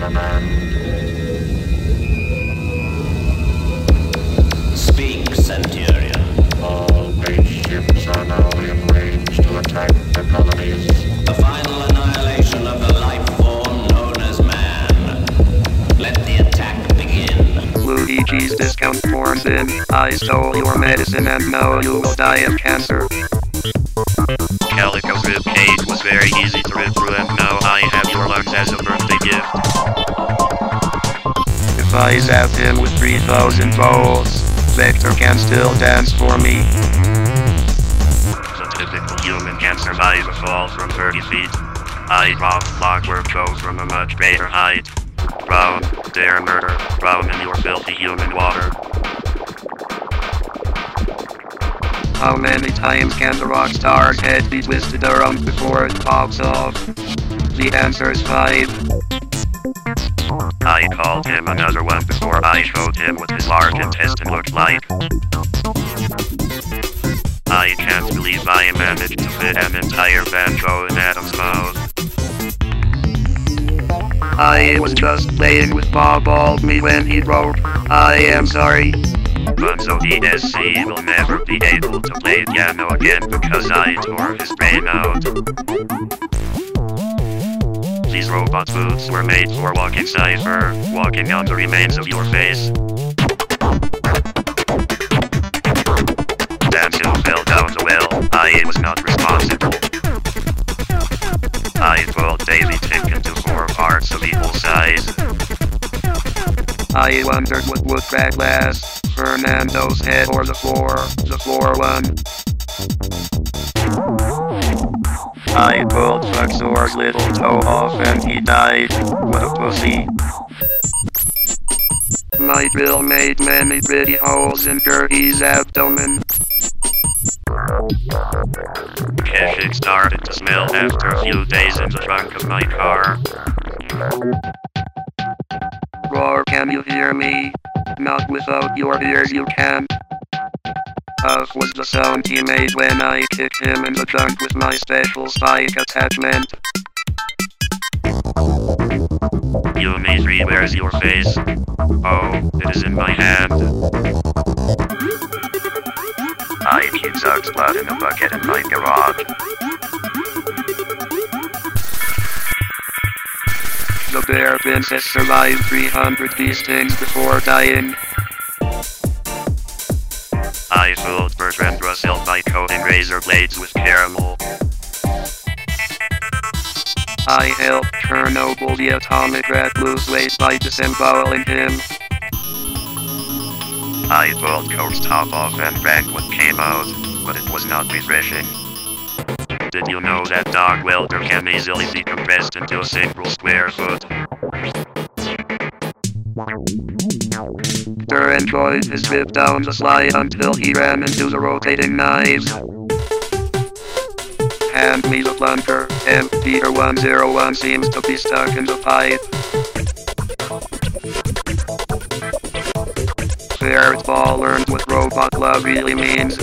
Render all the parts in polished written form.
Speak, Centurion. All great ships are now in range to attack the colonies. The final annihilation of the life form known as man. Let the attack begin. Luigi's discount forms in. I stole your medicine and now you will die of cancer. Calico's ribcage was very easy to rip through, and now I have your lungs as a birthday gift. If I zap him with 3,000 volts, Vector can still dance for me. The typical human can survive a fall from 30 feet. I drop clockwork go from a much greater height. Drown, dare murder, drown in your filthy human water. How many times can the rock star's head be twisted around before it pops off? The answer is 5. I called him another one before I showed him what his large intestine looked like. I can't believe I managed to fit an entire banjo in Adam's mouth. I was just playing with Bob Aldme when he wrote, I am sorry. Bunzo DSC will never be able to play piano again because I tore his brain out. These robot boots were made for walking cipher, walking on the remains of your face. Danzo fell down the well, I was not responsible. I pulled Davy Tick into 4 parts of equal size. I wondered what would crack last, Fernando's head or the floor one. I pulled Luxor's little toe off and he died. What a pussy. My drill made many pretty holes in Gertie's abdomen. Keshik started to smell after a few days in the trunk of my car. Roar, can you hear me? Not without your ears you can't. Huff was the sound he made when I kicked him in the junk with my special spike attachment. Yumi3, where's your face? Oh, it is in my hand. I keep Zug's blood in a bucket in my garage. The bear princess survived 300 bee stings before dying. I fooled Bertrand Russell by coating razor blades with caramel. I helped Chernobyl the atomic rat lose weight by disemboweling him. I pulled Coke's top off and drank what came out, but it was not refreshing. Did you know that dog welder can easily be compressed into a single square foot? Peter enjoyed his trip down the slide until he ran into the rotating knives. Hand me the plunger, Peter 101 seems to be stuck in the pipe. Ferret Ball learned what robot love really means.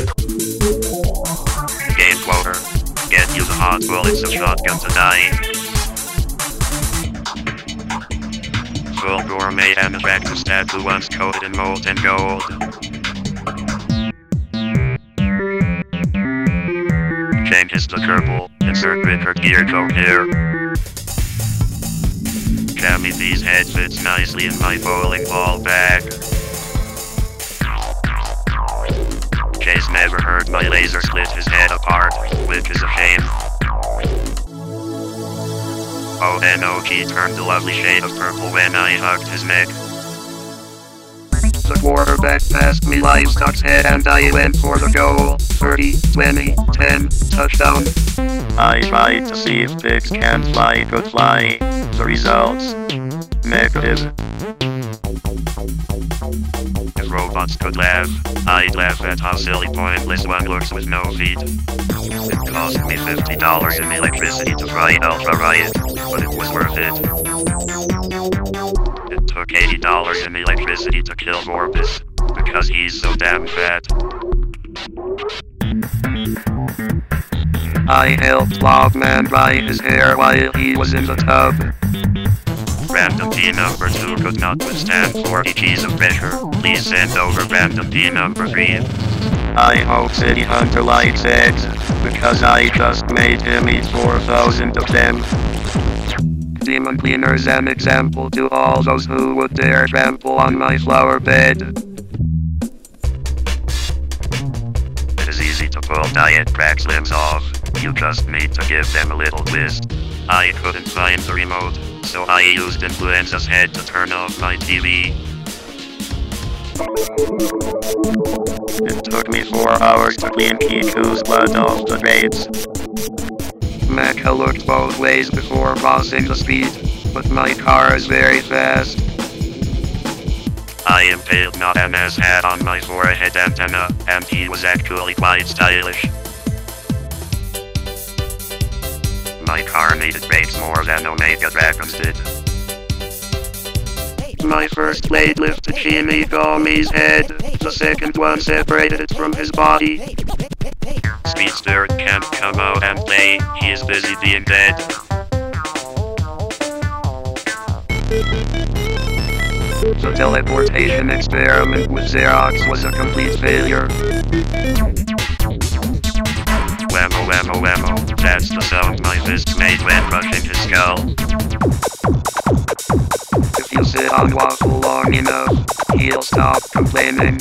Game quoter. Get you the hot bullets of shotgun to die. Full gourmet and attractive statue once coated in molten gold. Changes the Kerbal, insert Rickard gear coat here. Jammy B's head fits nicely in my bowling ball bag. Chase never heard my laser split his head apart, which is a shame. Oh, Enoki turned a lovely shade of purple when I hugged his neck. The quarterback passed me Livestock's head and I went for the goal. 30, 20, 10, touchdown. I tried to see if pigs can fly could fly. The results? Negative. If robots could laugh, I'd laugh at how silly pointless one looks with no feet. It cost me $50 in electricity to try Ultra Riot, but it was worth it. It took $80 in electricity to kill Morbus, because he's so damn fat. I helped Logman dry his hair while he was in the tub. Random P number 2 could not withstand 40 Gs of pressure. Please send over random P number 3. I hope City Hunter likes eggs, because I just made him eat 4,000 of them. Demon Cleaner's an example to all those who would dare trample on my flower bed. It is easy to pull diet crack limbs off. You just need to give them a little twist. I couldn't find the remote, so I used Influenza's head to turn off my TV. It took me 4 hours to clean Kiku's blood off the grates. Mecha looked both ways before crossing the street, but my car is very fast. I impaled Nana's hat on my forehead antenna, and he was actually quite stylish. My car needed brakes more than Omega Dragons did. My first blade lifted Shinigami's head, the second one separated it from his body. Speedster can't come out and play, he's busy being dead. The teleportation experiment with Xerox was a complete failure. Whammo whammo whammo, that's the sound my fist made when brushing his skull. If you sit on Waffle long enough, he'll stop complaining.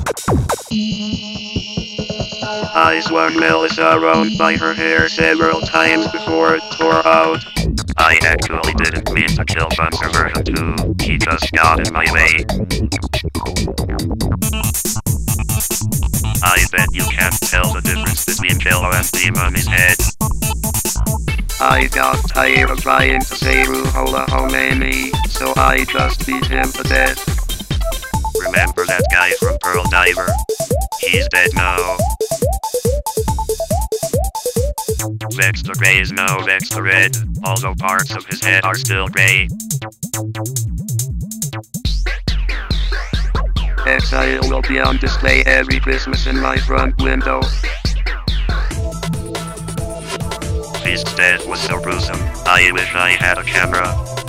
I swung Melissa around by her hair several times before it tore out. I actually didn't mean to kill Bunser version 2, he just got in my way. I bet you can't tell the difference between Jello and Demon's head. I got tired of trying to say Ruhola Homeni, so I just beat him to death. Remember that guy from Pearl Diver? He's dead now. Vexta Grey is now Vexta Red, although parts of his head are still grey. Exile will be on display every Christmas in my front window. Beast's death was so gruesome, I wish I had a camera.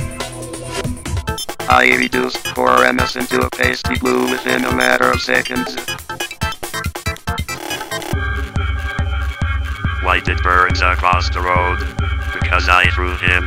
I reduced Koremus into a pasty blue within a matter of seconds. Why did Burns cross the road? Because I threw him.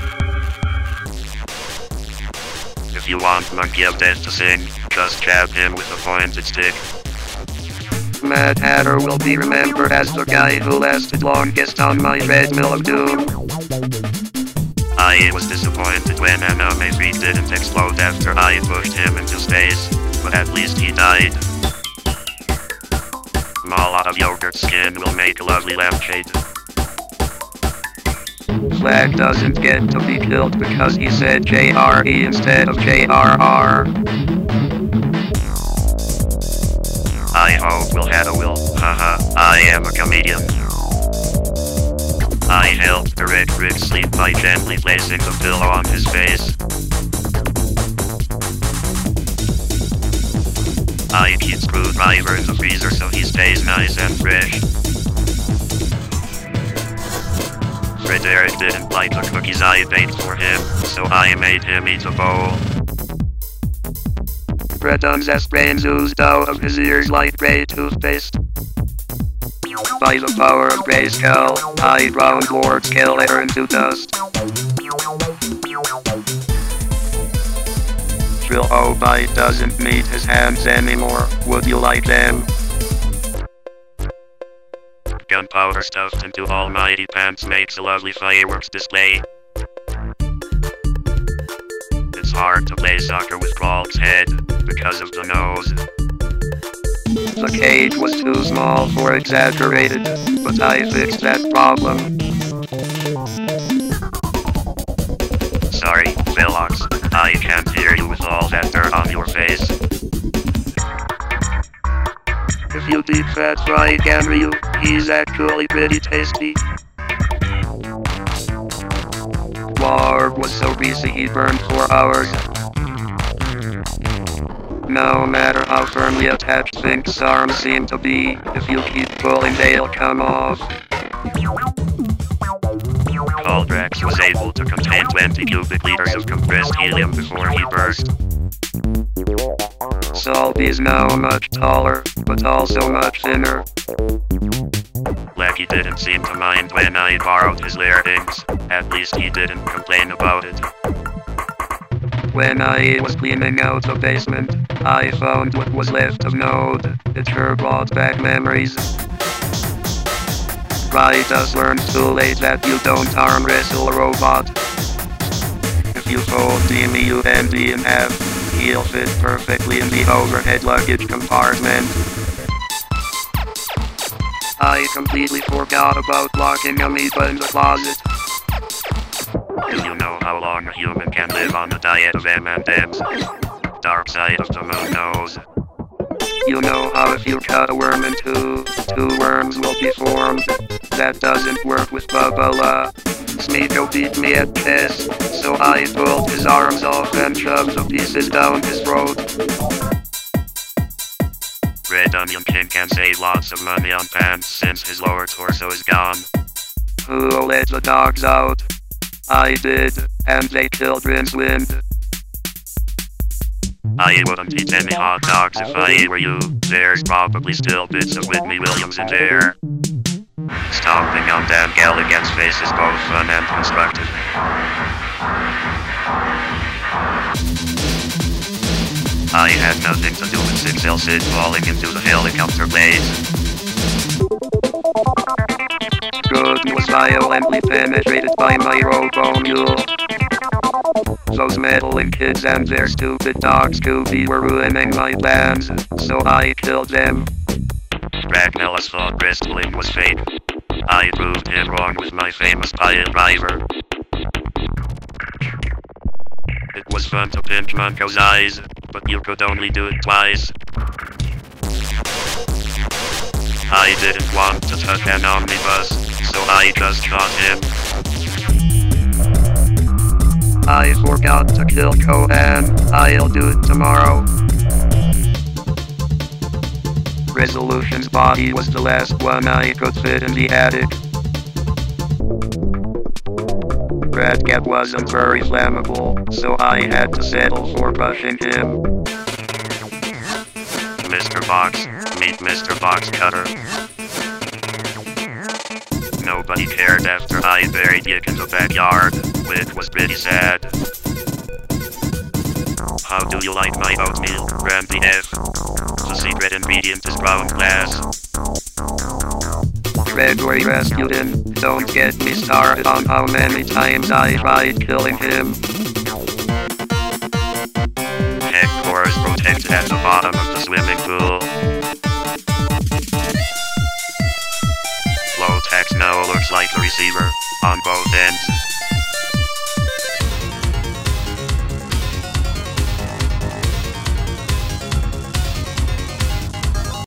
If you want Monkey of Death to sing, just jab him with a pointed stick. Mad Hatter will be remembered as the guy who lasted longest on my treadmill of doom. I was disappointed when Anime Freak didn't explode after I pushed him into space, but at least he died. A lot of yogurt skin will make a lovely lampshade. Flag doesn't get to be killed because he said JRE instead of JRR. I hope we'll have a will. Haha, I am a comedian. I helped Rick sleep by gently placing the pillow on his face. I keep Screwdriver in the freezer so he stays nice and fresh. Frederick didn't like the cookies I baked for him, so I made him eat a bowl. Breton's brains oozed out of his ears like grey toothpaste. By the power of Grayskull, I ground Lord Skeletor into dust. Trilobite doesn't need his hands anymore, would you like them? Gunpowder stuffed into almighty pants makes a lovely fireworks display. It's hard to play soccer with Crawl's head, because of the nose. The cage was too small for exaggerated, but I fixed that problem. Sorry, Velox, I can't hear you with all that dirt on your face. If you deep fat fry Ganryu, he's actually pretty tasty. Warg was so busy he burned for hours. No matter how firmly attached Fink's arms seem to be, if you keep pulling they'll come off. Paul Drax was able to contain 20 cubic liters of compressed helium before he burst. Salt is now much taller, but also much thinner. Blackie didn't seem to mind when I borrowed his larynx. At least he didn't complain about it. When I was cleaning out the basement, I found what was left of Node. It sure brought back memories. Right, just learned too late that you don't arm wrestle a robot. If you fold the MU and D in half, he'll fit perfectly in the overhead luggage compartment. I completely forgot about locking Amoeba in the closet. Do you know how long a human can live on a diet of M&M's? Dark side of the moon knows. You know how if you cut a worm in two worms will be formed. That doesn't work with Bubba. Smeagol beat me at chess, so I pulled his arms off and shoved the pieces down his throat. Red Onion King can save lots of money on pants since his lower torso is gone. Who let the dogs out? I did, and they killed Rincewind. I wouldn't eat any hot dogs if I were you. There's probably still bits of Whitney Williams in there. Stomping on Dan Galligan's face is both fun and constructive. I had nothing to do with 6L6 falling into the helicopter blades. Good was violently penetrated by my robo-mule. Those meddling kids and their stupid dogs Scooby were ruining my plans, so I killed them. Ragnalos thought wrestling was fake. I proved him wrong with my famous pile driver. It was fun to pinch Monko's eyes, but you could only do it twice. I didn't want to touch an omnibus, so I just shot him. I forgot to kill Cohan. I'll do it tomorrow. Resolution's body was the last one I could fit in the attic. Ratcat wasn't very flammable, so I had to settle for pushing him. Mr. Box, meet Mr. Box Cutter. Nobody cared after I buried Dick in the backyard, which was pretty sad. How do you like my oatmeal, Randy F? The secret ingredient is brown glass. Gregory Rasputin, don't get me started on how many times I tried killing him. Headcore is protected at the bottom of the swimming pool. Flowtex now looks like a receiver on both ends.